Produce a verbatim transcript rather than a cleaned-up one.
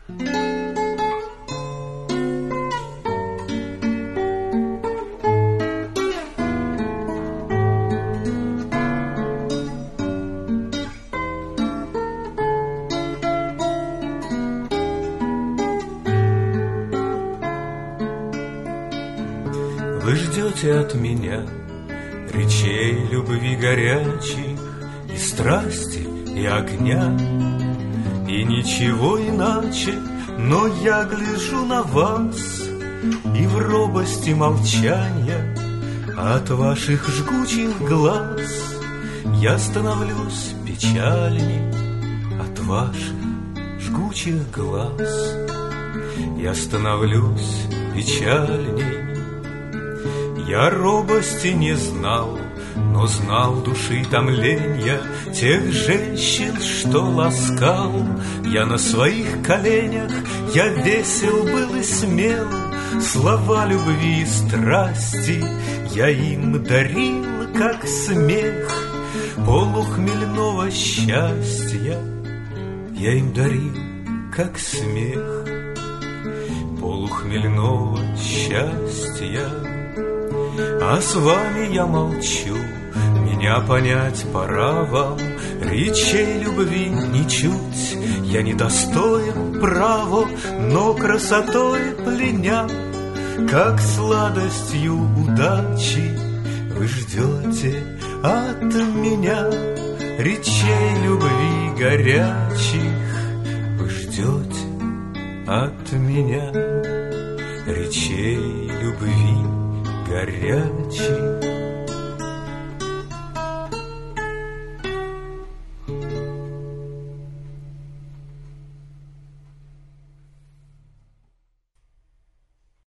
Вы ждете от меня речей любви горячих, и страсти, и огня, и ничего иначе, но я гляжу на вас, и в робости молчания от ваших жгучих глаз я становлюсь печальней от ваших жгучих глаз. Я становлюсь печальней. Я робости не знал, но знал души томленья тех женщин, что ласкал. Я на своих коленях, я весел был и смел, слова любви и страсти я им дарил, как смех полухмельного счастья. Я им дарил, как смех полухмельного счастья. А с вами я молчу, меня понять пора вам, речей любви ничуть я не достоин право, но красотой пленя, как сладостью удачи вы ждете от меня речей любви горячих. Вы ждете от меня речей любви горячих.